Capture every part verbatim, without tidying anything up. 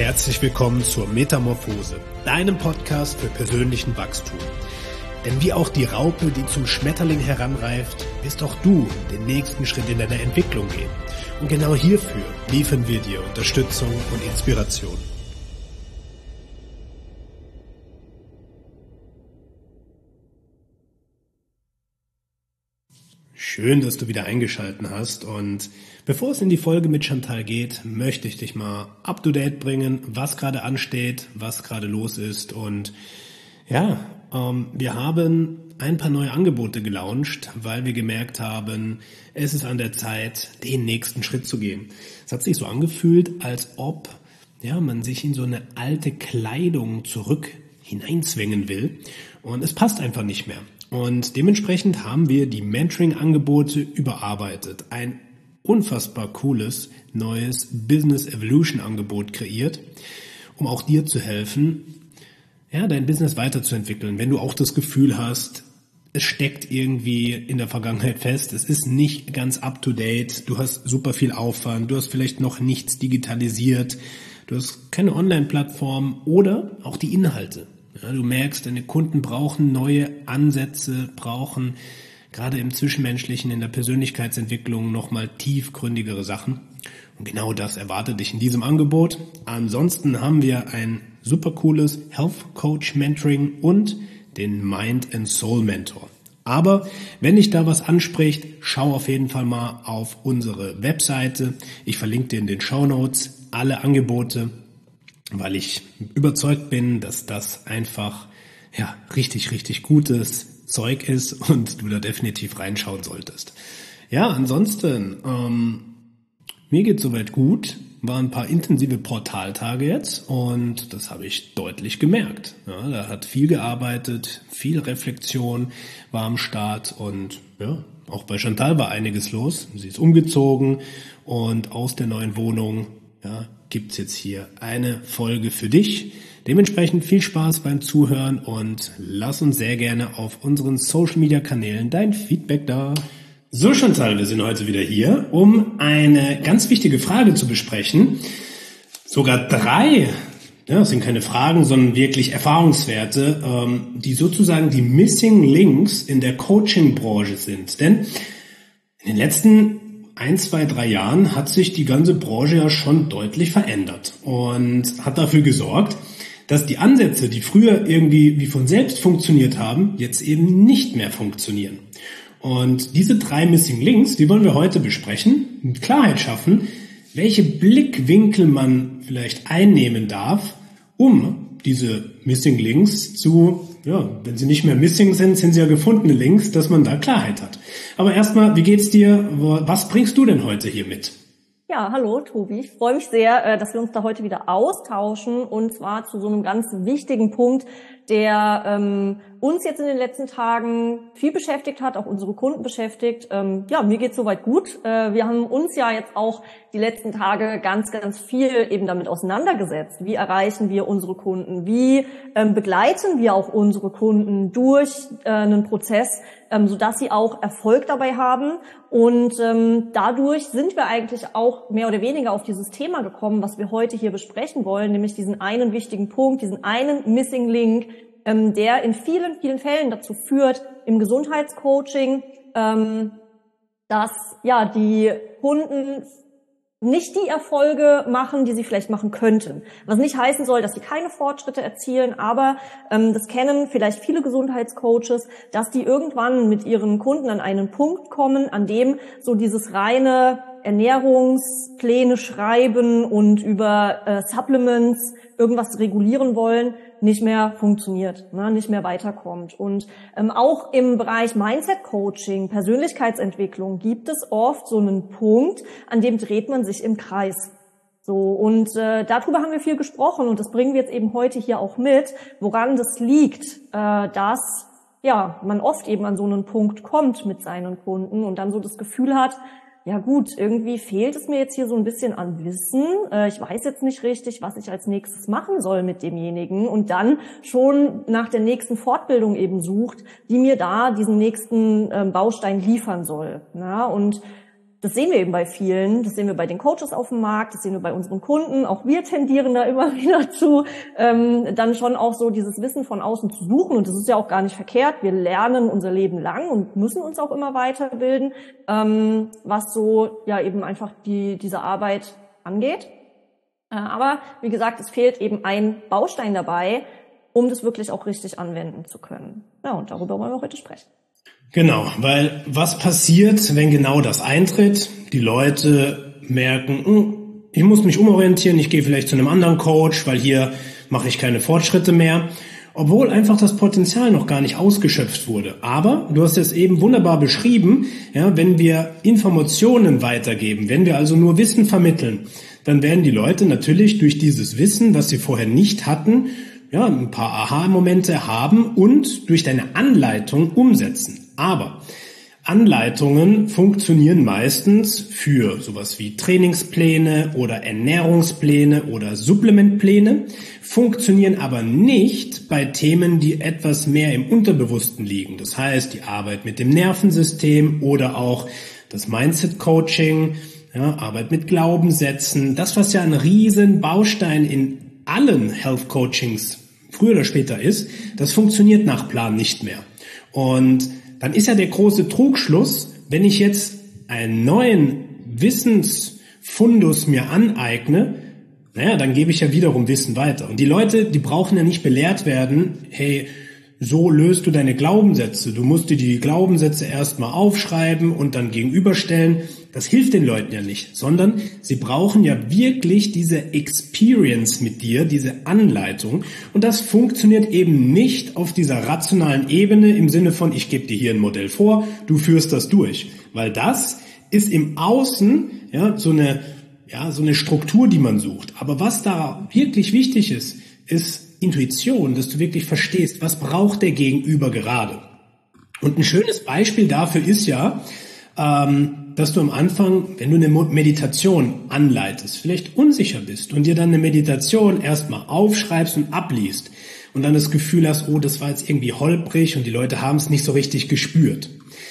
herzlich willkommen zur Metamorphose, deinem Podcast für persönlichen Wachstum. Denn wie auch die Raupe, die zum Schmetterling heranreift, wirst auch du den nächsten Schritt in deiner Entwicklung gehen. Und genau hierfür liefern wir dir Unterstützung und Inspiration. Schön, dass du wieder eingeschaltet hast, und bevor es in die Folge mit Chantal geht, möchte ich dich mal up to date bringen, was gerade ansteht, was gerade los ist. Und ja, ähm, wir haben ein paar neue Angebote gelauncht, weil wir gemerkt haben, es ist an der Zeit, den nächsten Schritt zu gehen. Es hat sich so angefühlt, als ob ja, man sich in so eine alte Kleidung zurück hineinzwängen will, und es passt einfach nicht mehr. Und dementsprechend haben wir die Mentoring-Angebote überarbeitet. Ein unfassbar cooles neues Business Evolution-Angebot kreiert, um auch dir zu helfen, ja, dein Business weiterzuentwickeln. Wenn du auch das Gefühl hast, es steckt irgendwie in der Vergangenheit fest, es ist nicht ganz up-to-date, du hast super viel Aufwand, du hast vielleicht noch nichts digitalisiert, du hast keine Online-Plattform oder auch die Inhalte. Ja, du merkst, deine Kunden brauchen neue Ansätze, brauchen gerade im Zwischenmenschlichen, in der Persönlichkeitsentwicklung nochmal tiefgründigere Sachen. Und genau das erwartet dich in diesem Angebot. Ansonsten haben wir ein super cooles Health Coach Mentoring und den Mind and Soul Mentor. Aber wenn dich da was anspricht, schau auf jeden Fall mal auf unsere Webseite. Ich verlinke dir in den Shownotes alle Angebote, weil ich überzeugt bin, dass das einfach ja richtig, richtig gutes Zeug ist und du da definitiv reinschauen solltest. Ja, ansonsten, ähm, mir geht's soweit gut. Waren ein paar intensive Portaltage jetzt, und das habe ich deutlich gemerkt. Ja, da hat viel gearbeitet, viel Reflexion war am Start, und ja, auch bei Chantal war einiges los. Sie ist umgezogen, und aus der neuen Wohnung ja, gibt's jetzt hier eine Folge für dich. Dementsprechend viel Spaß beim Zuhören, und lass uns sehr gerne auf unseren Social-Media-Kanälen dein Feedback da. So, Chantal, wir sind heute wieder hier, um eine ganz wichtige Frage zu besprechen. Sogar drei, ja, das sind keine Fragen, sondern wirklich Erfahrungswerte, ähm, die sozusagen die Missing Links in der Coaching-Branche sind. Denn in den letzten ein, zwei, drei Jahren hat sich die ganze Branche ja schon deutlich verändert und hat dafür gesorgt, dass die Ansätze, die früher irgendwie wie von selbst funktioniert haben, jetzt eben nicht mehr funktionieren. Und diese drei Missing Links, die wollen wir heute besprechen, mit Klarheit schaffen, welche Blickwinkel man vielleicht einnehmen darf, um diese Missing Links zu, ja, wenn sie nicht mehr missing sind, sind sie ja gefundene Links, dass man da Klarheit hat. Aber erstmal, wie geht's dir? Was bringst du denn heute hier mit? Ja, hallo Tobi, ich freue mich sehr, dass wir uns da heute wieder austauschen, und zwar zu so einem ganz wichtigen Punkt, der ähm, uns jetzt in den letzten Tagen viel beschäftigt hat, auch unsere Kunden beschäftigt. Ähm, ja, mir geht's soweit gut. Äh, wir haben uns ja jetzt auch die letzten Tage ganz, ganz viel eben damit auseinandergesetzt. Wie erreichen wir unsere Kunden? Wie ähm, begleiten wir auch unsere Kunden durch äh, einen Prozess, ähm, sodass sie auch Erfolg dabei haben? Und ähm, dadurch sind wir eigentlich auch mehr oder weniger auf dieses Thema gekommen, was wir heute hier besprechen wollen, nämlich diesen einen wichtigen Punkt, diesen einen Missing Link, ähm, der in vielen, vielen Fällen dazu führt, im Gesundheitscoaching, ähm, dass ja die Kunden nicht die Erfolge machen, die sie vielleicht machen könnten. Was nicht heißen soll, dass sie keine Fortschritte erzielen, aber ähm, das kennen vielleicht viele Gesundheitscoaches, dass die irgendwann mit ihren Kunden an einen Punkt kommen, an dem so dieses reine Ernährungspläne schreiben und über äh, Supplements irgendwas regulieren wollen, nicht mehr funktioniert, ne, nicht mehr weiterkommt. Und ähm, auch im Bereich Mindset-Coaching, Persönlichkeitsentwicklung gibt es oft so einen Punkt, an dem dreht man sich im Kreis. So, und äh, darüber haben wir viel gesprochen, und das bringen wir jetzt eben heute hier auch mit, woran das liegt, äh, dass ja man oft eben an so einen Punkt kommt mit seinen Kunden und dann so das Gefühl hat, ja gut, irgendwie fehlt es mir jetzt hier so ein bisschen an Wissen. Äh, ich weiß jetzt nicht richtig, was ich als nächstes machen soll mit demjenigen, und dann schon nach der nächsten Fortbildung eben sucht, die mir da diesen nächsten ähm, Baustein liefern soll. Na, und das sehen wir eben bei vielen, das sehen wir bei den Coaches auf dem Markt, das sehen wir bei unseren Kunden, auch wir tendieren da immer wieder zu, ähm, dann schon auch so dieses Wissen von außen zu suchen, und das ist ja auch gar nicht verkehrt, wir lernen unser Leben lang und müssen uns auch immer weiterbilden, ähm, was so ja eben einfach die diese Arbeit angeht. Äh, aber wie gesagt, es fehlt eben ein Baustein dabei, um das wirklich auch richtig anwenden zu können. Ja, und darüber wollen wir heute sprechen. Genau, weil was passiert, wenn genau das eintritt? Die Leute merken, ich muss mich umorientieren, ich gehe vielleicht zu einem anderen Coach, weil hier mache ich keine Fortschritte mehr, obwohl einfach das Potenzial noch gar nicht ausgeschöpft wurde. Aber du hast es eben wunderbar beschrieben, ja, wenn wir Informationen weitergeben, wenn wir also nur Wissen vermitteln, dann werden die Leute natürlich durch dieses Wissen, was sie vorher nicht hatten, ja, ein paar Aha-Momente haben und durch deine Anleitung umsetzen. Aber Anleitungen funktionieren meistens für sowas wie Trainingspläne oder Ernährungspläne oder Supplementpläne, funktionieren aber nicht bei Themen, die etwas mehr im Unterbewussten liegen. Das heißt, die Arbeit mit dem Nervensystem oder auch das Mindset-Coaching, ja, Arbeit mit Glaubenssätzen, das, was ja ein riesen Baustein in allen Health-Coachings früher oder später ist, das funktioniert nach Plan nicht mehr. Und dann ist ja der große Trugschluss, wenn ich jetzt einen neuen Wissensfundus mir aneigne, naja, dann gebe ich ja wiederum Wissen weiter. Und die Leute, die brauchen ja nicht belehrt werden, hey, so löst du deine Glaubenssätze. Du musst dir die Glaubenssätze erstmal aufschreiben und dann gegenüberstellen. Das hilft den Leuten ja nicht, sondern sie brauchen ja wirklich diese Experience mit dir, diese Anleitung. Und das funktioniert eben nicht auf dieser rationalen Ebene im Sinne von, ich gebe dir hier ein Modell vor, du führst das durch. Weil das ist im Außen ja so eine, ja, so eine Struktur, die man sucht. Aber was da wirklich wichtig ist, ist Intuition, dass du wirklich verstehst, was braucht der Gegenüber gerade. Und ein schönes Beispiel dafür ist ja, ähm, dass du am Anfang, wenn du eine Meditation anleitest, vielleicht unsicher bist und dir dann eine Meditation erstmal aufschreibst und abliest und dann das Gefühl hast, oh, das war jetzt irgendwie holprig und die Leute haben es nicht so richtig gespürt.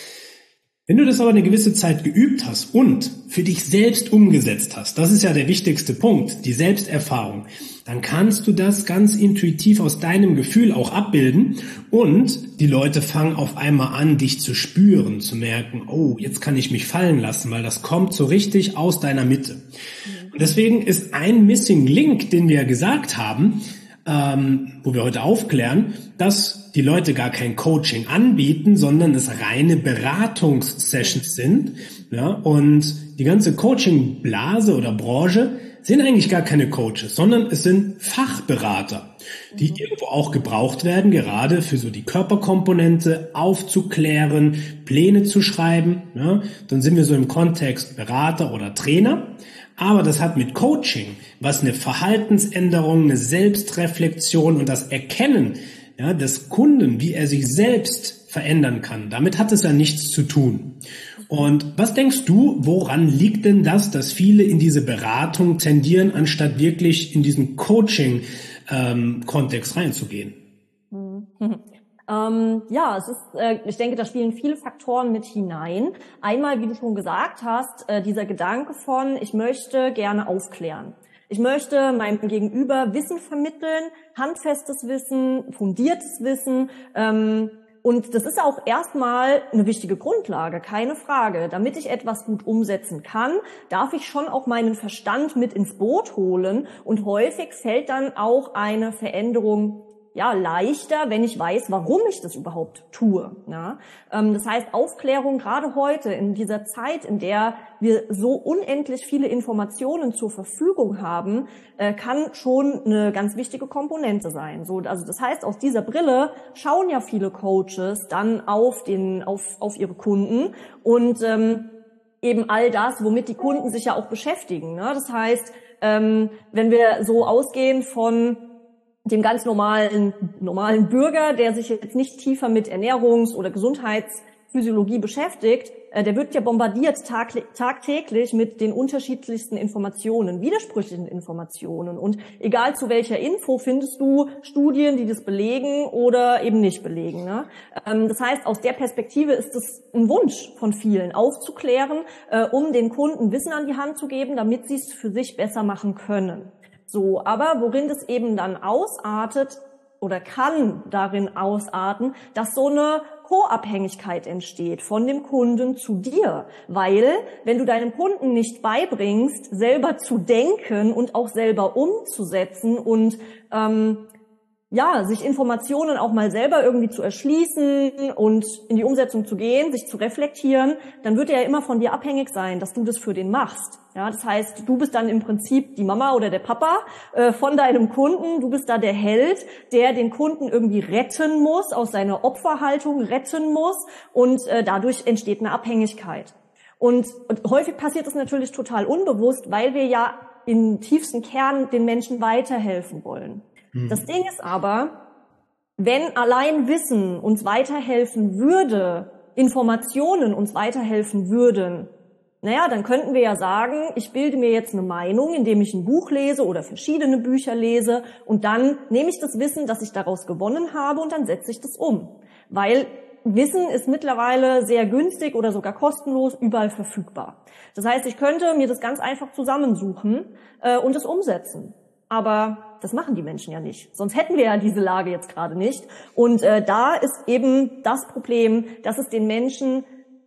Wenn du das aber eine gewisse Zeit geübt hast und für dich selbst umgesetzt hast, das ist ja der wichtigste Punkt, die Selbsterfahrung, dann kannst du das ganz intuitiv aus deinem Gefühl auch abbilden und die Leute fangen auf einmal an, dich zu spüren, zu merken, oh, jetzt kann ich mich fallen lassen, weil das kommt so richtig aus deiner Mitte. Und deswegen ist ein Missing Link, den wir gesagt haben, ähm, wo wir heute aufklären, dass die Leute gar kein Coaching anbieten, sondern es reine Beratungssessions sind. Ja, und die ganze Coaching-Blase oder Branche sind eigentlich gar keine Coaches, sondern es sind Fachberater, die irgendwo auch gebraucht werden, gerade für so die Körperkomponente aufzuklären, Pläne zu schreiben. Ja, dann sind wir so im Kontext Berater oder Trainer. Aber das hat mit Coaching, was eine Verhaltensänderung, eine Selbstreflexion und das Erkennen, ja, des Kunden, wie er sich selbst verändern kann, damit hat es ja nichts zu tun. Und was denkst du, woran liegt denn das, dass viele in diese Beratung tendieren, anstatt wirklich in diesen Coaching-Kontext ähm, reinzugehen? Mhm. Ähm, ja, es ist, äh, ich denke, da spielen viele Faktoren mit hinein. Einmal, wie du schon gesagt hast, äh, dieser Gedanke von, ich möchte gerne aufklären. Ich möchte meinem Gegenüber Wissen vermitteln, handfestes Wissen, fundiertes Wissen. Ähm, und das ist auch erstmal eine wichtige Grundlage, keine Frage. Damit ich etwas gut umsetzen kann, darf ich schon auch meinen Verstand mit ins Boot holen. Und häufig fällt dann auch eine Veränderung ja leichter, wenn ich weiß, warum ich das überhaupt tue. Ja? Ähm, das heißt, Aufklärung gerade heute in dieser Zeit, in der wir so unendlich viele Informationen zur Verfügung haben, äh, kann schon eine ganz wichtige Komponente sein. So, also das heißt, aus dieser Brille schauen ja viele Coaches dann auf den, auf, auf ihre Kunden und ähm, eben all das, womit die Kunden sich ja auch beschäftigen. Ne? Das heißt, ähm, wenn wir so ausgehen von dem ganz normalen, normalen Bürger, der sich jetzt nicht tiefer mit Ernährungs- oder Gesundheits Physiologie beschäftigt, äh, der wird ja bombardiert tag, tagtäglich mit den unterschiedlichsten Informationen, widersprüchlichen Informationen. Und egal zu welcher Info findest du Studien, die das belegen oder eben nicht belegen. Ne? Ähm, das heißt, aus der Perspektive ist es ein Wunsch von vielen, aufzuklären, äh, um den Kunden Wissen an die Hand zu geben, damit sie es für sich besser machen können. So, aber worin das eben dann ausartet oder kann darin ausarten, dass so eine Co-Abhängigkeit entsteht von dem Kunden zu dir. Weil, wenn du deinem Kunden nicht beibringst, selber zu denken und auch selber umzusetzen und ähm, ja, sich Informationen auch mal selber irgendwie zu erschließen und in die Umsetzung zu gehen, sich zu reflektieren, dann wird er ja immer von dir abhängig sein, dass du das für den machst. Ja, das heißt, du bist dann im Prinzip die Mama oder der Papa äh, von deinem Kunden. Du bist da der Held, der den Kunden irgendwie retten muss, aus seiner Opferhaltung retten muss und äh, dadurch entsteht eine Abhängigkeit. Und, und häufig passiert das natürlich total unbewusst, weil wir ja im tiefsten Kern den Menschen weiterhelfen wollen. Das Ding ist aber, wenn allein Wissen uns weiterhelfen würde, Informationen uns weiterhelfen würden, naja, dann könnten wir ja sagen, ich bilde mir jetzt eine Meinung, indem ich ein Buch lese oder verschiedene Bücher lese und dann nehme ich das Wissen, das ich daraus gewonnen habe und dann setze ich das um. Weil Wissen ist mittlerweile sehr günstig oder sogar kostenlos überall verfügbar. Das heißt, ich könnte mir das ganz einfach zusammensuchen äh, und es umsetzen. Aber das machen die Menschen ja nicht. Sonst hätten wir ja diese Lage jetzt gerade nicht. Und äh, da ist eben das Problem, dass es den Menschen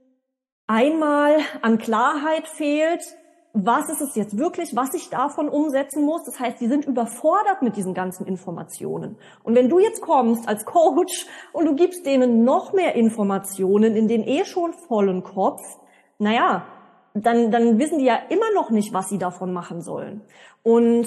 einmal an Klarheit fehlt, was ist es jetzt wirklich, was ich davon umsetzen muss. Das heißt, die sind überfordert mit diesen ganzen Informationen. Und wenn du jetzt kommst als Coach und du gibst denen noch mehr Informationen in den eh schon vollen Kopf, naja, dann, dann wissen die ja immer noch nicht, was sie davon machen sollen. Und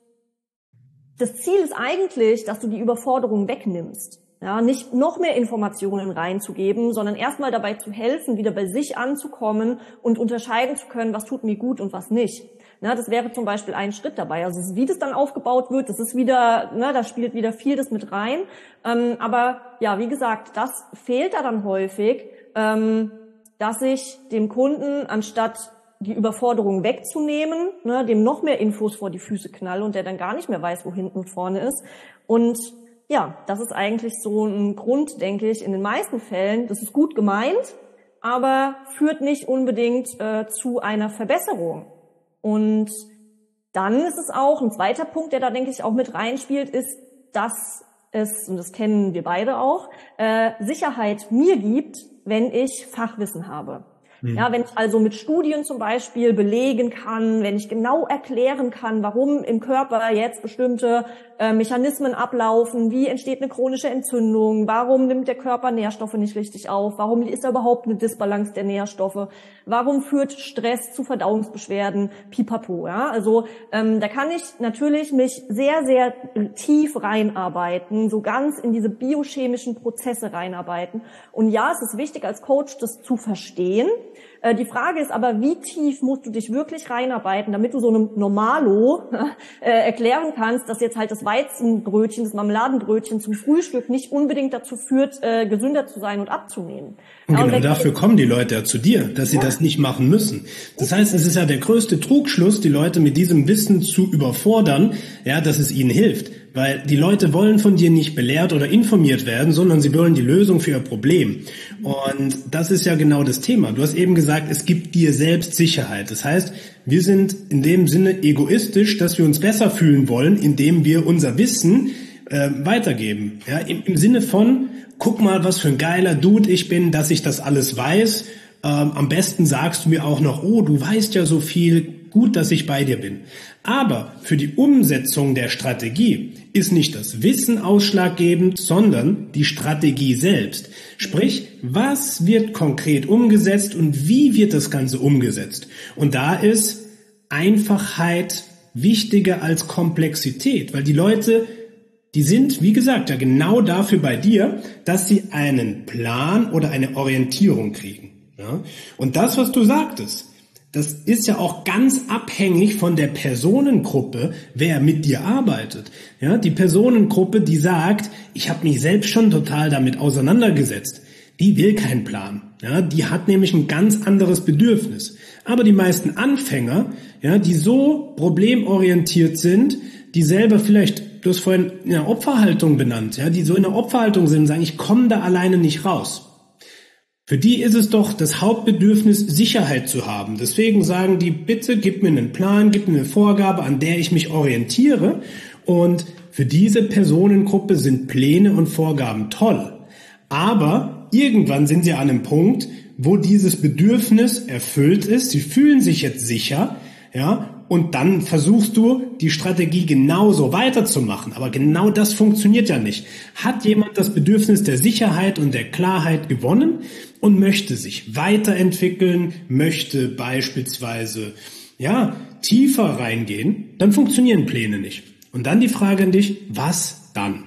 das Ziel ist eigentlich, dass du die Überforderung wegnimmst. Ja, nicht noch mehr Informationen reinzugeben, sondern erstmal dabei zu helfen, wieder bei sich anzukommen und unterscheiden zu können, was tut mir gut und was nicht. Ja, das wäre zum Beispiel ein Schritt dabei. Also wie das dann aufgebaut wird, das ist wieder, ne, da spielt wieder viel das mit rein. Ähm, aber ja, wie gesagt, das fehlt da dann häufig, ähm, dass ich dem Kunden anstatt die Überforderung wegzunehmen, ne, dem noch mehr Infos vor die Füße knall und der dann gar nicht mehr weiß, wo hinten und vorne ist. Und ja, das ist eigentlich so ein Grund, denke ich, in den meisten Fällen. Das ist gut gemeint, aber führt nicht unbedingt äh, zu einer Verbesserung. Und dann ist es auch, ein zweiter Punkt, der da, denke ich, auch mit reinspielt, ist, dass es, und das kennen wir beide auch, äh, Sicherheit mir gibt, wenn ich Fachwissen habe. Ja, wenn ich also mit Studien zum Beispiel belegen kann, wenn ich genau erklären kann, warum im Körper jetzt bestimmte äh, Mechanismen ablaufen, wie entsteht eine chronische Entzündung, warum nimmt der Körper Nährstoffe nicht richtig auf, warum ist da überhaupt eine Disbalance der Nährstoffe, warum führt Stress zu Verdauungsbeschwerden, pipapo. Ja, also ähm, da kann ich natürlich mich sehr, sehr tief reinarbeiten, so ganz in diese biochemischen Prozesse reinarbeiten. Und ja, es ist wichtig als Coach, das zu verstehen. Die Frage ist aber, wie tief musst du dich wirklich reinarbeiten, damit du so einem Normalo äh, erklären kannst, dass jetzt halt das Weizenbrötchen, das Marmeladenbrötchen zum Frühstück nicht unbedingt dazu führt, äh, gesünder zu sein und abzunehmen. Und genau dafür kommen die Leute ja zu dir, dass sie ja. das nicht machen müssen. Das heißt, es ist ja der größte Trugschluss, die Leute mit diesem Wissen zu überfordern, ja, dass es ihnen hilft. Weil die Leute wollen von dir nicht belehrt oder informiert werden, sondern sie wollen die Lösung für ihr Problem. Und das ist ja genau das Thema. Du hast eben gesagt, es gibt dir selbst Sicherheit. Das heißt, wir sind in dem Sinne egoistisch, dass wir uns besser fühlen wollen, indem wir unser Wissen äh, weitergeben. Ja, im, im Sinne von, guck mal, was für ein geiler Dude ich bin, dass ich das alles weiß. Ähm, am besten sagst du mir auch noch, oh, du weißt ja so viel, gut, dass ich bei dir bin. Aber für die Umsetzung der Strategie ist nicht das Wissen ausschlaggebend, sondern die Strategie selbst. Sprich, was wird konkret umgesetzt und wie wird das Ganze umgesetzt? Und da ist Einfachheit wichtiger als Komplexität, weil die Leute, die sind, wie gesagt, ja genau dafür bei dir, dass sie einen Plan oder eine Orientierung kriegen. Ja? Und das, was du sagtest, das ist ja auch ganz abhängig von der Personengruppe, wer mit dir arbeitet. Ja, die Personengruppe, die sagt, ich habe mich selbst schon total damit auseinandergesetzt, die will keinen Plan. Ja, die hat nämlich ein ganz anderes Bedürfnis. Aber die meisten Anfänger, ja, die so problemorientiert sind, die selber vielleicht, du hast vorhin in der Opferhaltung benannt, ja, die so in der Opferhaltung sind und sagen, ich komme da alleine nicht raus. Für die ist es doch das Hauptbedürfnis, Sicherheit zu haben. Deswegen sagen die, bitte gib mir einen Plan, gib mir eine Vorgabe, an der ich mich orientiere. Und für diese Personengruppe sind Pläne und Vorgaben toll. Aber irgendwann sind sie an einem Punkt, wo dieses Bedürfnis erfüllt ist. Sie fühlen sich jetzt sicher, ja, und dann versuchst du, die Strategie genauso weiterzumachen. Aber genau das funktioniert ja nicht. Hat jemand das Bedürfnis der Sicherheit und der Klarheit gewonnen und möchte sich weiterentwickeln, möchte beispielsweise, ja, tiefer reingehen, dann funktionieren Pläne nicht. Und dann die Frage an dich, was dann?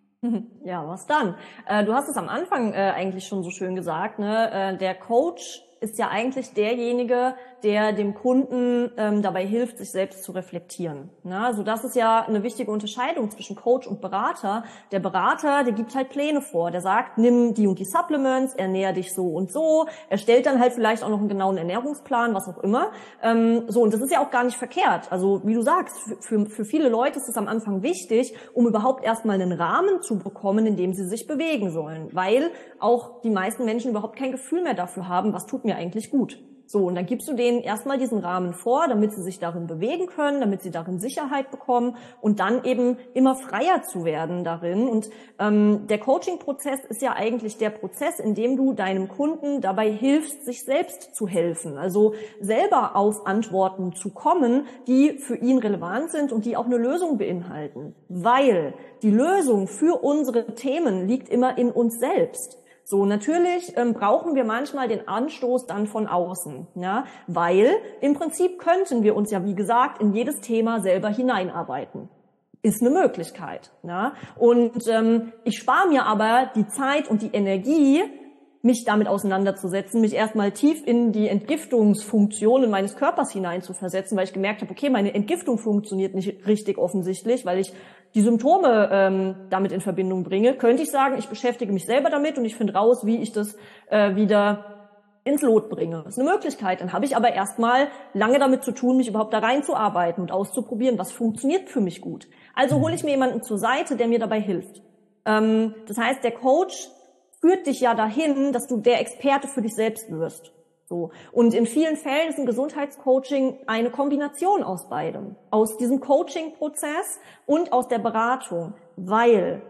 Ja, was dann? Äh, du hast es am Anfang äh, eigentlich schon so schön gesagt, ne? Äh, der Coach ist ja eigentlich derjenige, der dem Kunden ähm, dabei hilft, sich selbst zu reflektieren. Na, also das ist ja eine wichtige Unterscheidung zwischen Coach und Berater. Der Berater, der gibt halt Pläne vor. Der sagt, nimm die und die Supplements, ernähr dich so und so. Er stellt dann halt vielleicht auch noch einen genauen Ernährungsplan, was auch immer. Ähm, so, und das ist ja auch gar nicht verkehrt. Also wie du sagst, für, für viele Leute ist es am Anfang wichtig, um überhaupt erstmal einen Rahmen zu bekommen, in dem sie sich bewegen sollen. Weil auch die meisten Menschen überhaupt kein Gefühl mehr dafür haben, was tut mir eigentlich gut. So, und dann gibst du denen erstmal diesen Rahmen vor, damit sie sich darin bewegen können, damit sie darin Sicherheit bekommen und dann eben immer freier zu werden darin. Und ähm, der Coaching-Prozess ist ja eigentlich der Prozess, in dem du deinem Kunden dabei hilfst, sich selbst zu helfen. Also selber auf Antworten zu kommen, die für ihn relevant sind und die auch eine Lösung beinhalten. Weil die Lösung für unsere Themen liegt immer in uns selbst. So, natürlich ähm, brauchen wir manchmal den Anstoß dann von außen, ja, weil im Prinzip könnten wir uns ja, wie gesagt, in jedes Thema selber hineinarbeiten. Ist eine Möglichkeit, ja. Und ähm, ich spare mir aber die Zeit und die Energie, mich damit auseinanderzusetzen, mich erstmal tief in die Entgiftungsfunktionen meines Körpers hineinzuversetzen, weil ich gemerkt habe, okay, meine Entgiftung funktioniert nicht richtig offensichtlich, weil ich die Symptome ähm, damit in Verbindung bringe, könnte ich sagen, ich beschäftige mich selber damit und ich finde raus, wie ich das äh, wieder ins Lot bringe. Das ist eine Möglichkeit. Dann habe ich aber erstmal lange damit zu tun, mich überhaupt da reinzuarbeiten und auszuprobieren, was funktioniert für mich gut. Also hole ich mir jemanden zur Seite, der mir dabei hilft. Ähm, das heißt, der Coach führt dich ja dahin, dass du der Experte für dich selbst wirst. So. Und in vielen Fällen ist ein Gesundheitscoaching eine Kombination aus beidem. Aus diesem Coaching-Prozess und aus der Beratung. Weil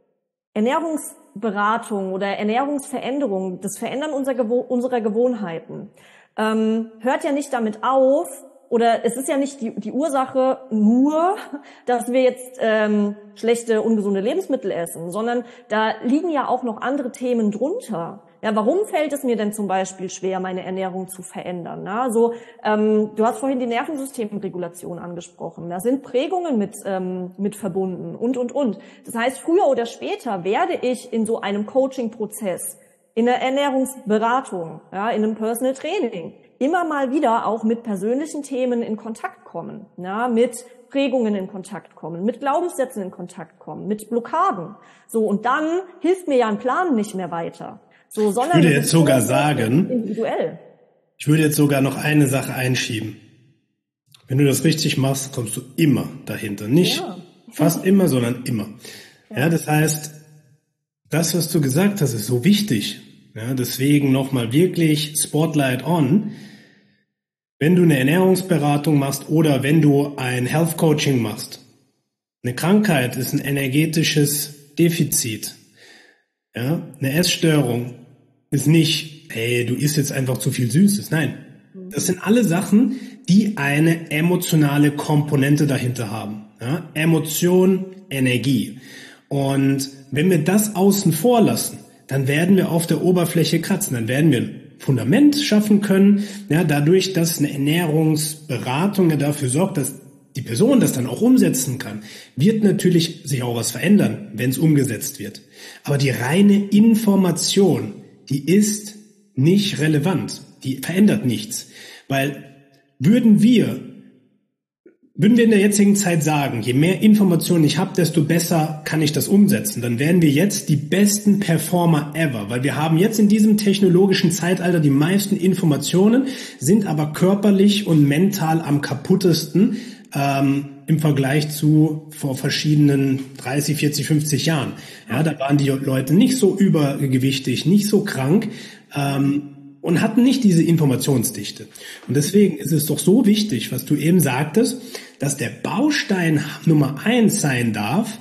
Ernährungsberatung oder Ernährungsveränderung, das Verändern unserer, Gewo- unserer Gewohnheiten, ähm, hört ja nicht damit auf, oder es ist ja nicht die, die Ursache nur, dass wir jetzt ähm, schlechte, ungesunde Lebensmittel essen, sondern da liegen ja auch noch andere Themen drunter. Ja, warum fällt es mir denn zum Beispiel schwer, meine Ernährung zu verändern? Na, so, ähm, du hast vorhin die Nervensystemregulation angesprochen. Da sind Prägungen mit ähm, mit verbunden und und und. Das heißt, früher oder später werde ich in so einem Coaching-Prozess, in der Ernährungsberatung, ja, in einem Personal Training immer mal wieder auch mit persönlichen Themen in Kontakt kommen, ja, mit Prägungen in Kontakt kommen, mit Glaubenssätzen in Kontakt kommen, mit Blockaden. So, und dann hilft mir ja ein Plan nicht mehr weiter. So, sondern ich würde jetzt sogar sagen, individuell. Ich würde jetzt sogar noch eine Sache einschieben. Wenn du das richtig machst, kommst du immer dahinter. Nicht ja. fast immer, sondern immer. Ja. ja, das heißt, das, was du gesagt hast, ist so wichtig. Ja, deswegen nochmal wirklich Spotlight on. Wenn du eine Ernährungsberatung machst oder wenn du ein Health Coaching machst, eine Krankheit ist ein energetisches Defizit. Ja, eine Essstörung ist nicht, hey, du isst jetzt einfach zu viel Süßes. Nein, das sind alle Sachen, die eine emotionale Komponente dahinter haben. Ja, Emotion, Energie. Und wenn wir das außen vor lassen, dann werden wir auf der Oberfläche kratzen. Dann werden wir ein Fundament schaffen können, ja, dadurch, dass eine Ernährungsberatung ja dafür sorgt, dass die Person das dann auch umsetzen kann, wird natürlich sich auch was verändern, wenn es umgesetzt wird. Aber die reine Information, die ist nicht relevant. Die verändert nichts. Weil würden wir würden wir in der jetzigen Zeit sagen, je mehr Informationen ich habe, desto besser kann ich das umsetzen. Dann wären wir jetzt die besten Performer ever, weil wir haben jetzt in diesem technologischen Zeitalter die meisten Informationen, sind aber körperlich und mental am kaputtesten ähm, im Vergleich zu vor verschiedenen dreißig, vierzig, fünfzig Jahren. Ja, da waren die Leute nicht so übergewichtig, nicht so krank, ähm, und hatten nicht diese Informationsdichte. Und deswegen ist es doch so wichtig, was du eben sagtest, dass der Baustein Nummer eins sein darf,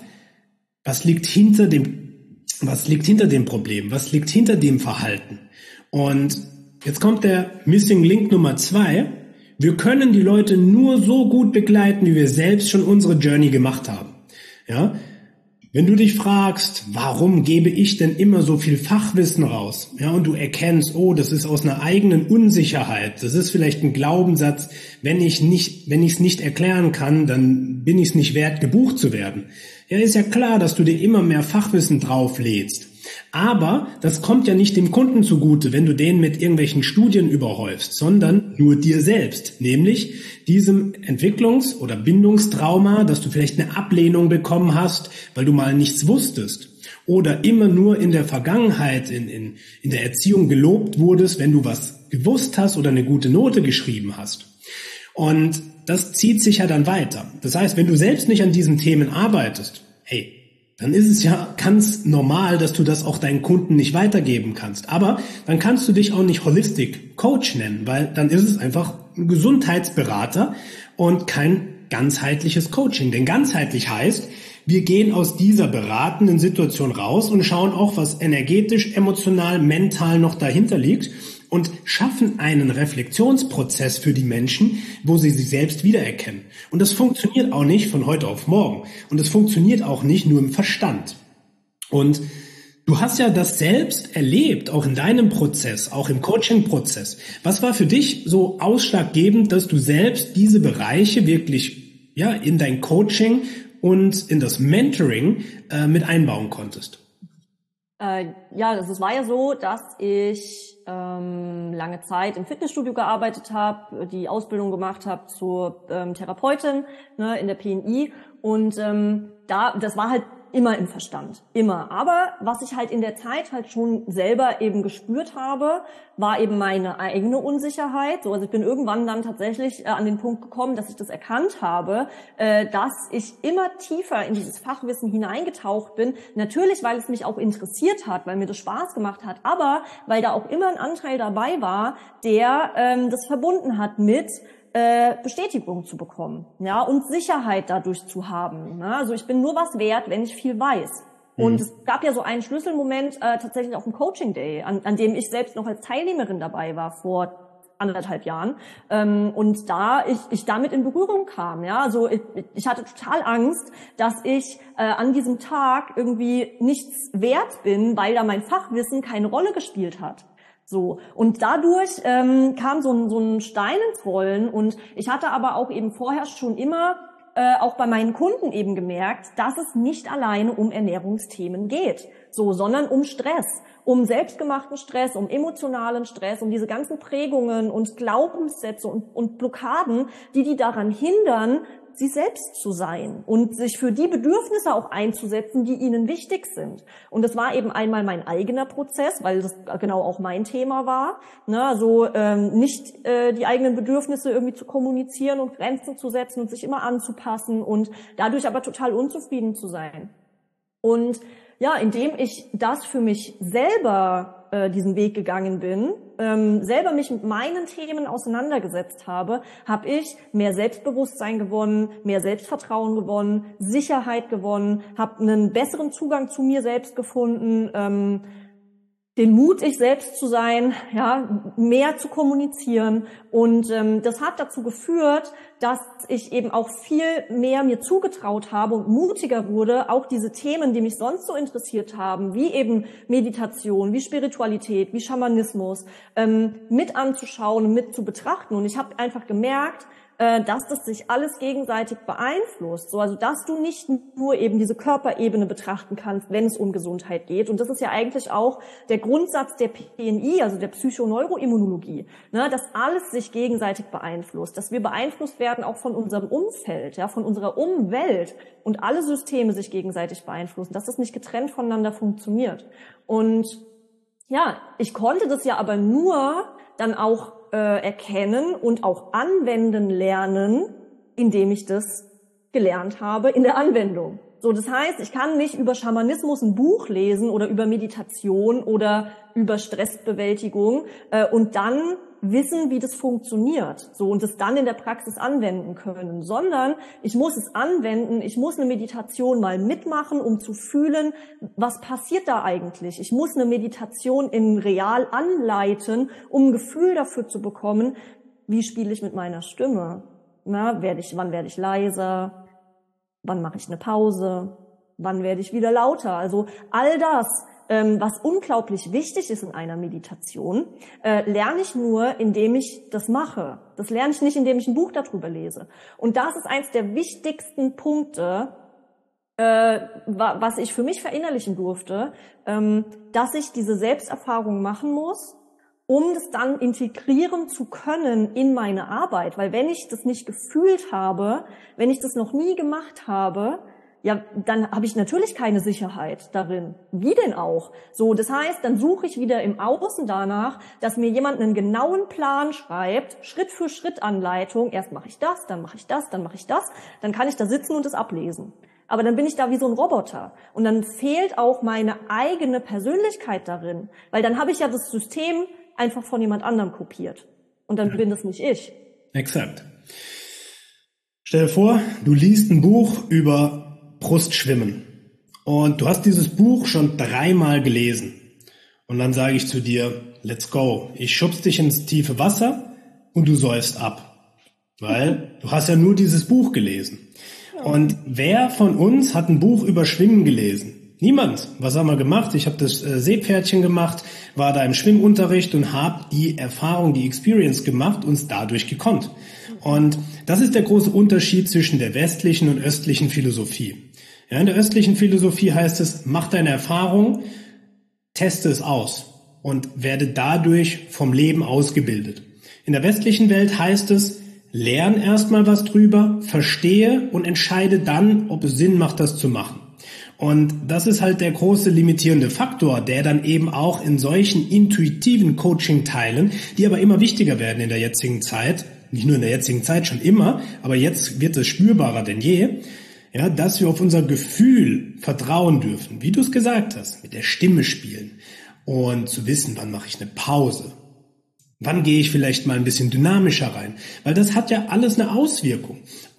was liegt hinter dem, was liegt hinter dem Problem, was liegt hinter dem Verhalten. Und jetzt kommt der Missing Link Nummer zwei. Wir können die Leute nur so gut begleiten, wie wir selbst schon unsere Journey gemacht haben. Ja? Wenn du dich fragst, warum gebe ich denn immer so viel Fachwissen raus? Ja, und du erkennst, oh, das ist aus einer eigenen Unsicherheit. Das ist vielleicht ein Glaubenssatz, wenn ich nicht, wenn ich es nicht erklären kann, dann bin ich es nicht wert, gebucht zu werden. Ja, ist ja klar, dass du dir immer mehr Fachwissen drauflädst. Aber das kommt ja nicht dem Kunden zugute, wenn du den mit irgendwelchen Studien überhäufst, sondern nur dir selbst, nämlich diesem Entwicklungs- oder Bindungstrauma, dass du vielleicht eine Ablehnung bekommen hast, weil du mal nichts wusstest oder immer nur in der Vergangenheit in, in, in der Erziehung gelobt wurdest, wenn du was gewusst hast oder eine gute Note geschrieben hast. Und das zieht sich ja dann weiter. Das heißt, wenn du selbst nicht an diesen Themen arbeitest, hey, dann ist es ja ganz normal, dass du das auch deinen Kunden nicht weitergeben kannst. Aber dann kannst du dich auch nicht Holistic Coach nennen, weil dann ist es einfach ein Gesundheitsberater und kein ganzheitliches Coaching. Denn ganzheitlich heißt, wir gehen aus dieser beratenden Situation raus und schauen auch, was energetisch, emotional, mental noch dahinter liegt und schaffen einen Reflexionsprozess für die Menschen, wo sie sich selbst wiedererkennen. Und das funktioniert auch nicht von heute auf morgen. Und das funktioniert auch nicht nur im Verstand. Und du hast ja das selbst erlebt, auch in deinem Prozess, auch im Coaching-Prozess. Was war für dich so ausschlaggebend, dass du selbst diese Bereiche wirklich ja in dein Coaching und in das Mentoring äh, mit einbauen konntest? Äh, ja, also es war ja so, dass ich ähm, lange Zeit im Fitnessstudio gearbeitet habe, die Ausbildung gemacht habe zur ähm, Therapeutin, ne, in der P N I, und ähm, da, das war halt immer im Verstand, immer. Aber was ich halt in der Zeit halt schon selber eben gespürt habe, war eben meine eigene Unsicherheit. So, also ich bin irgendwann dann tatsächlich äh, an den Punkt gekommen, dass ich das erkannt habe, äh, dass ich immer tiefer in dieses Fachwissen hineingetaucht bin. Natürlich, weil es mich auch interessiert hat, weil mir das Spaß gemacht hat, aber weil da auch immer ein Anteil dabei war, der ähm, das verbunden hat mit Äh, Bestätigung zu bekommen, ja, und Sicherheit dadurch zu haben. Ne? Also ich bin nur was wert, wenn ich viel weiß. Mhm. Und es gab ja so einen Schlüsselmoment äh, tatsächlich auf dem Coaching Day, an, an dem ich selbst noch als Teilnehmerin dabei war vor anderthalb Jahren, ähm, und da ich, ich damit in Berührung kam, ja, also ich, ich hatte total Angst, dass ich äh, an diesem Tag irgendwie nichts wert bin, weil da mein Fachwissen keine Rolle gespielt hat. So, und dadurch ähm, kam so ein, so ein Stein ins Rollen, und ich hatte aber auch eben vorher schon immer äh, auch bei meinen Kunden eben gemerkt, dass es nicht alleine um Ernährungsthemen geht, so, sondern um Stress, um selbstgemachten Stress, um emotionalen Stress, um diese ganzen Prägungen und Glaubenssätze und, und Blockaden, die die daran hindern, sie selbst zu sein und sich für die Bedürfnisse auch einzusetzen, die ihnen wichtig sind. Und das war eben einmal mein eigener Prozess, weil das genau auch mein Thema war, ne, so ähm, nicht äh, die eigenen Bedürfnisse irgendwie zu kommunizieren und Grenzen zu setzen und sich immer anzupassen und dadurch aber total unzufrieden zu sein. Und ja, indem ich das für mich selber äh, diesen Weg gegangen bin, ähm, selber mich mit meinen Themen auseinandergesetzt habe, habe ich mehr Selbstbewusstsein gewonnen, mehr Selbstvertrauen gewonnen, Sicherheit gewonnen, habe einen besseren Zugang zu mir selbst gefunden, ähm, den Mut, ich selbst zu sein, ja, mehr zu kommunizieren, und ähm, das hat dazu geführt, dass ich eben auch viel mehr mir zugetraut habe und mutiger wurde, auch diese Themen, die mich sonst so interessiert haben, wie eben Meditation, wie Spiritualität, wie Schamanismus, ähm, mit anzuschauen und mit zu betrachten. Und ich habe einfach gemerkt, äh, dass das sich alles gegenseitig beeinflusst. So, also dass du nicht nur eben diese Körperebene betrachten kannst, wenn es um Gesundheit geht. Und das ist ja eigentlich auch der Grundsatz der P N I, also der Psychoneuroimmunologie, ne, dass alles sich gegenseitig beeinflusst, dass wir beeinflusst werden auch von unserem Umfeld, ja, von unserer Umwelt und alle Systeme sich gegenseitig beeinflussen, dass das nicht getrennt voneinander funktioniert. Und ja, ich konnte das ja aber nur dann auch äh, erkennen und auch anwenden lernen, indem ich das gelernt habe in der Anwendung. So, das heißt, ich kann nicht über Schamanismus ein Buch lesen oder über Meditation oder über Stressbewältigung äh, und dann wissen, wie das funktioniert, so, und das dann in der Praxis anwenden können, sondern ich muss es anwenden, ich muss eine Meditation mal mitmachen, um zu fühlen, was passiert da eigentlich. Ich muss eine Meditation in real anleiten, um ein Gefühl dafür zu bekommen, wie spiele ich mit meiner Stimme. Na, werde ich, wann werde ich leiser? Wann mache ich eine Pause? Wann werde ich wieder lauter? Also all das, ähm, was unglaublich wichtig ist in einer Meditation, äh, lerne ich nur, indem ich das mache. Das lerne ich nicht, indem ich ein Buch darüber lese. Und das ist eins der wichtigsten Punkte, äh, was ich für mich verinnerlichen durfte, ähm, dass ich diese Selbsterfahrung machen muss, um das dann integrieren zu können in meine Arbeit. Weil wenn ich das nicht gefühlt habe, wenn ich das noch nie gemacht habe, ja, dann habe ich natürlich keine Sicherheit darin. Wie denn auch? So, das heißt, dann suche ich wieder im Außen danach, dass mir jemand einen genauen Plan schreibt, Schritt für Schritt Anleitung. Erst mache ich das, dann mache ich das, dann mache ich das. Dann kann ich da sitzen und das ablesen. Aber dann bin ich da wie so ein Roboter. Und dann fehlt auch meine eigene Persönlichkeit darin. Weil dann habe ich ja das System einfach von jemand anderem kopiert. Und dann bin das nicht ich. Exakt. Stell dir vor, du liest ein Buch über Brustschwimmen und du hast dieses Buch schon dreimal gelesen. Und dann sage ich zu dir, let's go. Ich schubs dich ins tiefe Wasser und du säufst ab. Weil du hast ja nur dieses Buch gelesen. Ja. Und wer von uns hat ein Buch über Schwimmen gelesen? Niemand. Was haben wir gemacht? Ich habe das äh, Seepferdchen gemacht, war da im Schwimmunterricht und habe die Erfahrung, die Experience gemacht und es dadurch gekonnt. Und das ist der große Unterschied zwischen der westlichen und östlichen Philosophie. Ja, in der östlichen Philosophie heißt es, mach deine Erfahrung, teste es aus und werde dadurch vom Leben ausgebildet. In der westlichen Welt heißt es, lern erstmal was drüber, verstehe und entscheide dann, ob es Sinn macht, das zu machen. Und das ist halt der große limitierende Faktor, der dann eben auch in solchen intuitiven Coaching-Teilen, die aber immer wichtiger werden in der jetzigen Zeit, nicht nur in der jetzigen Zeit, schon immer, aber jetzt wird es spürbarer denn je, ja, dass wir auf unser Gefühl vertrauen dürfen, wie du es gesagt hast, mit der Stimme spielen und zu wissen, wann mache ich eine Pause. Wann gehe ich vielleicht mal ein bisschen dynamischer rein? Weil das hat ja alles eine Auswirkung.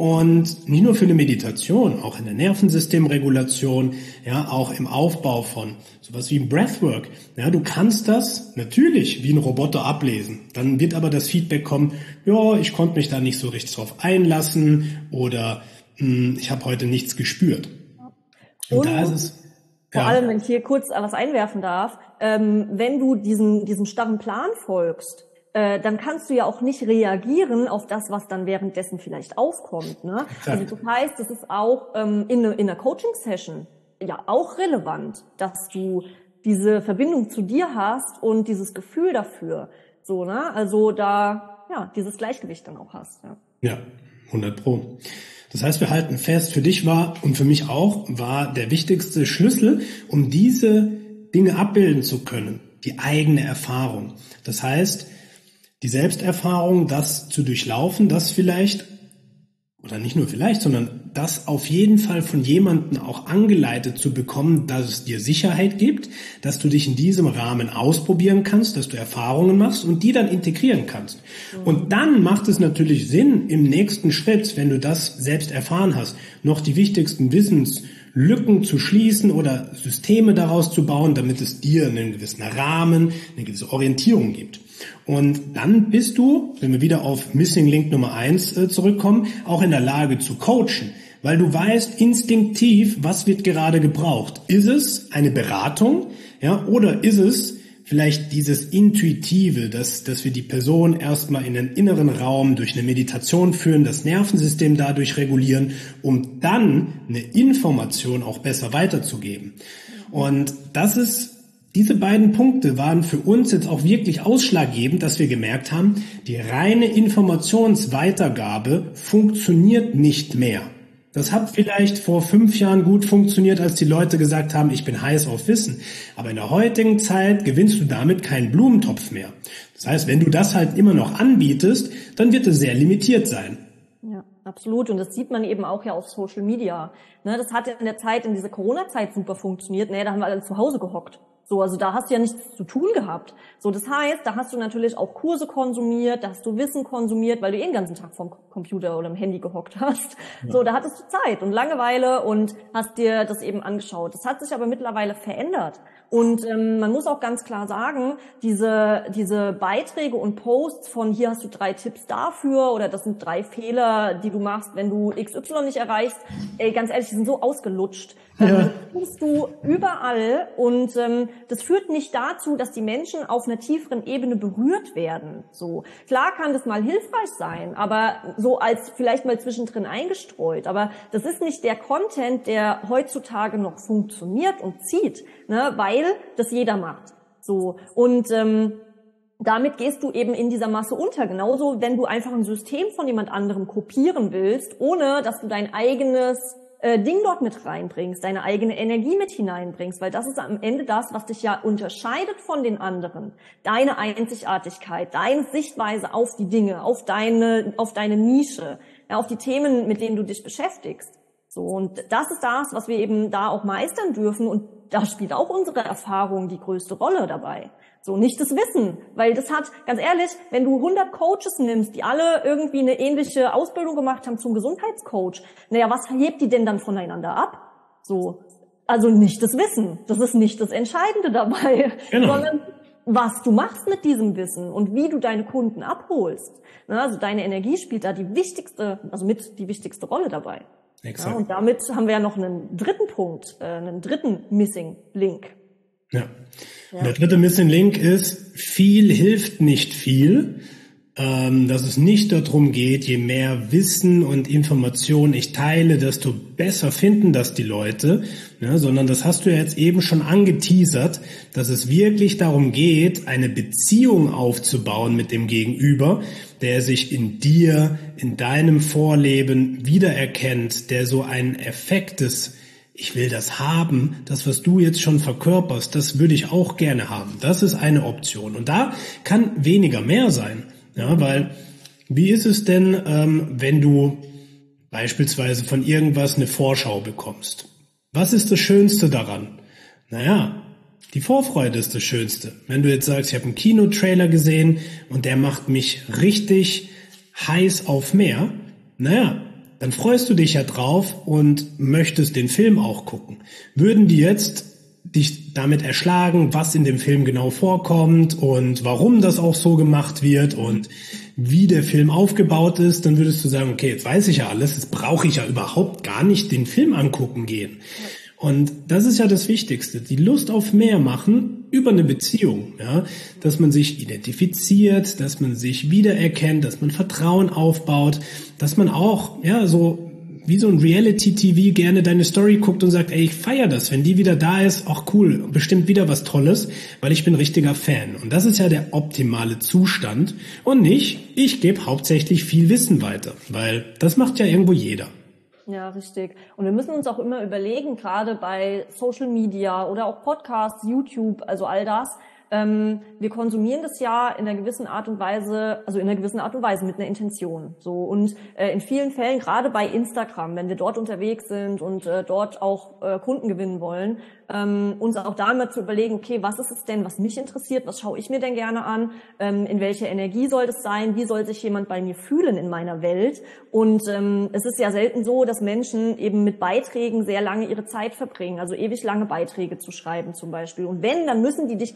Und nicht nur für eine Meditation, auch in der Nervensystemregulation, ja, auch im Aufbau von sowas wie ein Breathwork. Ja, du kannst das natürlich wie ein Roboter ablesen. Dann wird aber das Feedback kommen, ja, ich konnte mich da nicht so richtig drauf einlassen oder mh, ich habe heute nichts gespürt. Und, Und da ist es vor ja. allem, wenn ich hier kurz was einwerfen darf, ähm, wenn du diesen, diesem starren Plan folgst, äh, dann kannst du ja auch nicht reagieren auf das, was dann währenddessen vielleicht aufkommt. Ne? Also das heißt, das ist auch ähm, in, in einer Coaching-Session ja auch relevant, dass du diese Verbindung zu dir hast und dieses Gefühl dafür. So, ne? Also da ja dieses Gleichgewicht dann auch hast. Ja, ja, hundert Pro. Das heißt, wir halten fest, für dich war und für mich auch, war der wichtigste Schlüssel, um diese Dinge abbilden zu können, die eigene Erfahrung. Das heißt, die Selbsterfahrung, das zu durchlaufen, das vielleicht, oder nicht nur vielleicht, sondern das auf jeden Fall von jemandem auch angeleitet zu bekommen, dass es dir Sicherheit gibt, dass du dich in diesem Rahmen ausprobieren kannst, dass du Erfahrungen machst und die dann integrieren kannst. Mhm. Und dann macht es natürlich Sinn, im nächsten Schritt, wenn du das selbst erfahren hast, noch die wichtigsten Wissenslücken zu schließen oder Systeme daraus zu bauen, damit es dir einen gewissen Rahmen, eine gewisse Orientierung gibt. Und dann bist du, wenn wir wieder auf Missing Link Nummer eins äh, zurückkommen, auch in der Lage zu coachen, weil du weißt instinktiv, was wird gerade gebraucht. Ist es eine Beratung, ja, oder ist es vielleicht dieses Intuitive, dass, dass wir die Person erstmal in den inneren Raum durch eine Meditation führen, das Nervensystem dadurch regulieren, um dann eine Information auch besser weiterzugeben. Und das ist Diese beiden Punkte waren für uns jetzt auch wirklich ausschlaggebend, dass wir gemerkt haben, die reine Informationsweitergabe funktioniert nicht mehr. Das hat vielleicht vor fünf Jahren gut funktioniert, als die Leute gesagt haben, ich bin heiß auf Wissen. Aber in der heutigen Zeit gewinnst du damit keinen Blumentopf mehr. Das heißt, wenn du das halt immer noch anbietest, dann wird es sehr limitiert sein. Ja, absolut. Und das sieht man eben auch ja auf Social Media. Ne, das hat ja in der Zeit, in dieser Corona-Zeit super funktioniert. Ne, da haben wir alle zu Hause gehockt. So, also da hast du ja nichts zu tun gehabt. So, das heißt, da hast du natürlich auch Kurse konsumiert, da hast du Wissen konsumiert, weil du eh den ganzen Tag vom Computer oder am Handy gehockt hast. Ja. So, da hattest du Zeit und Langeweile und hast dir das eben angeschaut. Das hat sich aber mittlerweile verändert. Und ähm, man muss auch ganz klar sagen, diese diese Beiträge und Posts von hier hast du drei Tipps dafür oder das sind drei Fehler, die du machst, wenn du X Y nicht erreichst, ey, ganz ehrlich, die sind so ausgelutscht. Ja. Das tust du überall und ähm, das führt nicht dazu, dass die Menschen auf einer tieferen Ebene berührt werden. So, klar kann das mal hilfreich sein, aber so als vielleicht mal zwischendrin eingestreut. Aber das ist nicht der Content, der heutzutage noch funktioniert und zieht, ne, weil das jeder macht. So und ähm, damit gehst du eben in dieser Masse unter. Genauso, wenn du einfach ein System von jemand anderem kopieren willst, ohne dass du dein eigenes Ding dort mit reinbringst, deine eigene Energie mit hineinbringst, weil das ist am Ende das, was dich ja unterscheidet von den anderen. Deine Einzigartigkeit, deine Sichtweise auf die Dinge, auf deine, auf deine Nische, ja, auf die Themen, mit denen du dich beschäftigst. So, und das ist das, was wir eben da auch meistern dürfen und da spielt auch unsere Erfahrung die größte Rolle dabei. So, nicht das Wissen, weil das hat, ganz ehrlich, wenn du hundert Coaches nimmst, die alle irgendwie eine ähnliche Ausbildung gemacht haben zum Gesundheitscoach, naja, was hebt die denn dann voneinander ab? So, also nicht das Wissen, das ist nicht das Entscheidende dabei, genau. Sondern was du machst mit diesem Wissen und wie du deine Kunden abholst. Also deine Energie spielt da die wichtigste, also mit die wichtigste Rolle dabei. Exakt. Ja, und damit haben wir ja noch einen dritten Punkt, äh, einen dritten Missing Link. Ja. Ja. Der dritte Missing Link ist, viel hilft nicht viel, ähm, dass es nicht darum geht, je mehr Wissen und Informationen ich teile, desto besser finden das die Leute, ja, sondern das hast du ja jetzt eben schon angeteasert, dass es wirklich darum geht, eine Beziehung aufzubauen mit dem Gegenüber, der sich in dir, in deinem Vorleben wiedererkennt, der so einen Effekt des ich will das haben, das, was du jetzt schon verkörperst, das würde ich auch gerne haben. Das ist eine Option. Und da kann weniger mehr sein. Ja, weil, wie ist es denn, ähm, wenn du beispielsweise von irgendwas eine Vorschau bekommst? Was ist das Schönste daran? Naja, die Vorfreude ist das Schönste. Wenn du jetzt sagst, ich habe einen Kinotrailer gesehen und der macht mich richtig heiß auf mehr, naja, dann freust du dich ja drauf und möchtest den Film auch gucken. Würden die jetzt dich damit erschlagen, was in dem Film genau vorkommt und warum das auch so gemacht wird und wie der Film aufgebaut ist, dann würdest du sagen, okay, jetzt weiß ich ja alles, jetzt brauche ich ja überhaupt gar nicht den Film angucken gehen. Und das ist ja das Wichtigste, die Lust auf mehr machen über eine Beziehung, ja, dass man sich identifiziert, dass man sich wiedererkennt, dass man Vertrauen aufbaut, dass man auch, ja, so wie so ein Reality-T V gerne deine Story guckt und sagt, ey, ich feiere das, wenn die wieder da ist, auch cool, bestimmt wieder was Tolles, weil ich bin richtiger Fan. Und das ist ja der optimale Zustand und nicht, ich gebe hauptsächlich viel Wissen weiter, weil das macht ja irgendwo jeder. Ja, richtig. Und wir müssen uns auch immer überlegen, gerade bei Social Media oder auch Podcasts, YouTube, also all das, ähm, wir konsumieren das ja in einer gewissen Art und Weise, also in einer gewissen Art und Weise mit einer Intention. So und äh, in vielen Fällen, gerade bei Instagram, wenn wir dort unterwegs sind und äh, dort auch äh, Kunden gewinnen wollen, ähm, uns auch da immer zu überlegen, okay, was ist es denn, was mich interessiert, was schaue ich mir denn gerne an, ähm, in welcher Energie soll das sein, wie soll sich jemand bei mir fühlen in meiner Welt. Und ähm, es ist ja selten so, dass Menschen eben mit Beiträgen sehr lange ihre Zeit verbringen, also ewig lange Beiträge zu schreiben zum Beispiel. Und wenn, dann müssen die dich catchen.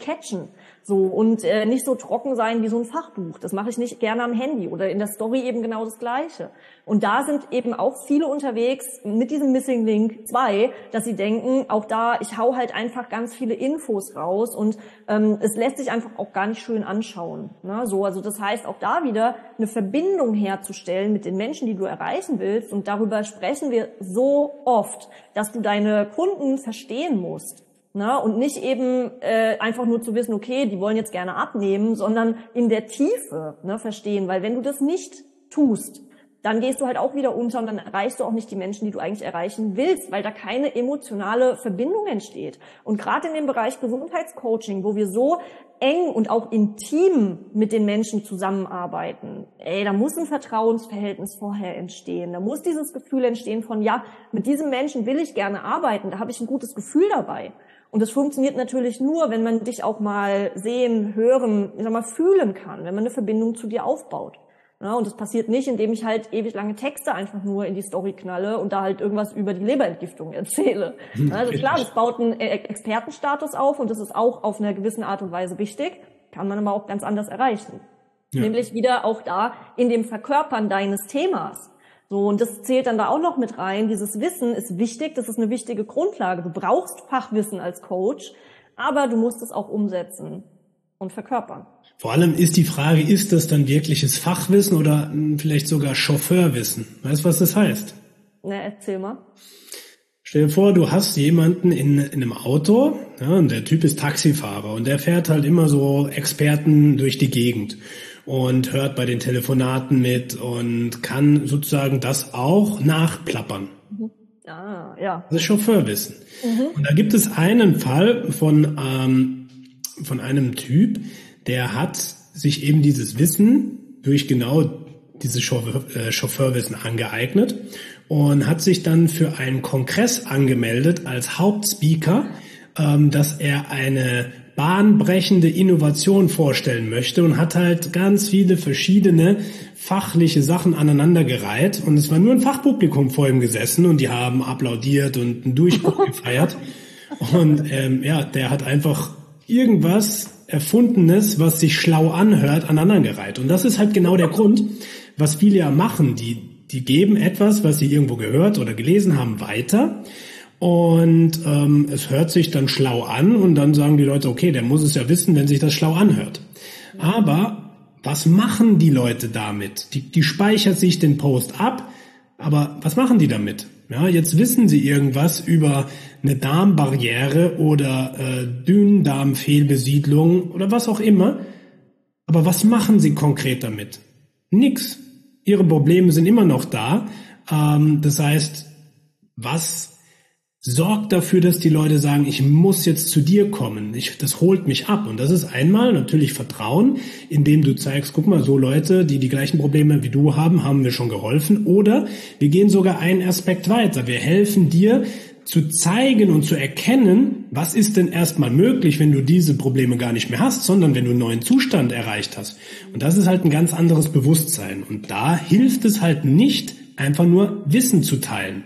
sprechen. So, und äh, nicht so trocken sein wie so ein Fachbuch. Das mache ich nicht gerne am Handy oder in der Story eben genau das Gleiche. Und da sind eben auch viele unterwegs mit diesem Missing Link zwei, dass sie denken, auch da, ich hau halt einfach ganz viele Infos raus und ähm, es lässt sich einfach auch gar nicht schön anschauen. Ne? So, also das heißt, auch da wieder eine Verbindung herzustellen mit den Menschen, die du erreichen willst. Und darüber sprechen wir so oft, dass du deine Kunden verstehen musst. Ne? Und nicht eben äh, einfach nur zu wissen, okay, die wollen jetzt gerne abnehmen, sondern in der Tiefe, ne, verstehen. Weil wenn du das nicht tust, dann gehst du halt auch wieder unter und dann erreichst du auch nicht die Menschen, die du eigentlich erreichen willst, weil da keine emotionale Verbindung entsteht. Und gerade in dem Bereich Gesundheitscoaching, wo wir so eng und auch intim mit den Menschen zusammenarbeiten, ey, da muss ein Vertrauensverhältnis vorher entstehen. Da muss dieses Gefühl entstehen von, ja, mit diesem Menschen will ich gerne arbeiten, da habe ich ein gutes Gefühl dabei. Und das funktioniert natürlich nur, wenn man dich auch mal sehen, hören, ich sag mal, fühlen kann, wenn man eine Verbindung zu dir aufbaut. Ja, und das passiert nicht, indem ich halt ewig lange Texte einfach nur in die Story knalle und da halt irgendwas über die Leberentgiftung erzähle. Also klar, das baut einen Expertenstatus auf und das ist auch auf eine gewisse Art und Weise wichtig, kann man aber auch ganz anders erreichen. Ja. Nämlich wieder auch da in dem Verkörpern deines Themas. So, und das zählt dann da auch noch mit rein. Dieses Wissen ist wichtig, das ist eine wichtige Grundlage. Du brauchst Fachwissen als Coach, aber du musst es auch umsetzen und verkörpern. Vor allem ist die Frage, ist das dann wirkliches Fachwissen oder vielleicht sogar Chauffeurwissen? Weißt du, was das heißt? Na, erzähl mal. Stell dir vor, du hast jemanden in, in einem Auto, ja, und der Typ ist Taxifahrer und der fährt halt immer so Experten durch die Gegend und hört bei den Telefonaten mit und kann sozusagen das auch nachplappern. Mhm. Ah, ja. Das ist Chauffeurwissen. Mhm. Und da gibt es einen Fall von, ähm, von einem Typ, der hat sich eben dieses Wissen durch genau dieses Chauffeurwissen angeeignet und hat sich dann für einen Kongress angemeldet als Hauptspeaker, ähm, dass er eine bahnbrechende Innovation vorstellen möchte und hat halt ganz viele verschiedene fachliche Sachen aneinandergereiht und es war nur ein Fachpublikum vor ihm gesessen und die haben applaudiert und einen Durchbruch gefeiert und ähm, ja, der hat einfach irgendwas Erfundenes, was sich schlau anhört, aneinandergereiht. Und das ist halt genau der Grund, was viele ja machen. Die, die geben etwas, was sie irgendwo gehört oder gelesen haben, weiter. Und ähm, es hört sich dann schlau an und dann sagen die Leute, okay, der muss es ja wissen, wenn sich das schlau anhört. Aber was machen die Leute damit? Die, die speichern sich den Post ab, aber was machen die damit? Ja, jetzt wissen sie irgendwas über eine Darmbarriere oder äh, Dünndarmfehlbesiedlung oder was auch immer. Aber was machen sie konkret damit? Nix. Ihre Probleme sind immer noch da. Ähm, das heißt, was sorgt dafür, dass die Leute sagen, ich muss jetzt zu dir kommen. Ich, das holt mich ab. Und das ist einmal natürlich Vertrauen, indem du zeigst, guck mal, so Leute, die die gleichen Probleme wie du haben, haben wir schon geholfen. Oder wir gehen sogar einen Aspekt weiter. Wir helfen dir zu zeigen und zu erkennen, was ist denn erstmal möglich, wenn du diese Probleme gar nicht mehr hast, sondern wenn du einen neuen Zustand erreicht hast. Und das ist halt ein ganz anderes Bewusstsein. Und da hilft es halt nicht, einfach nur Wissen zu teilen.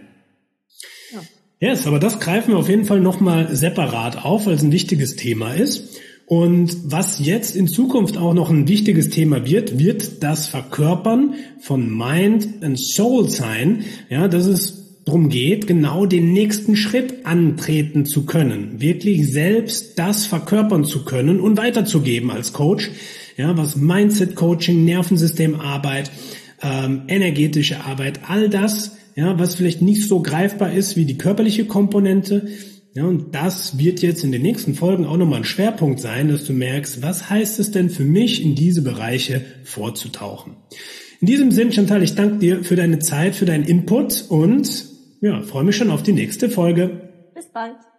Yes, aber das greifen wir auf jeden Fall nochmal separat auf, weil es ein wichtiges Thema ist. Und was jetzt in Zukunft auch noch ein wichtiges Thema wird, wird das Verkörpern von Mind and Soul sein. Ja, dass es darum geht, genau den nächsten Schritt antreten zu können. Wirklich selbst das verkörpern zu können und weiterzugeben als Coach. Ja, was Mindset-Coaching, Nervensystemarbeit, ähm, energetische Arbeit, all das, ja, was vielleicht nicht so greifbar ist wie die körperliche Komponente. Ja, und das wird jetzt in den nächsten Folgen auch nochmal ein Schwerpunkt sein, dass du merkst, was heißt es denn für mich, in diese Bereiche vorzutauchen. In diesem Sinn, Chantal, ich danke dir für deine Zeit, für deinen Input und ja, freue mich schon auf die nächste Folge. Bis bald.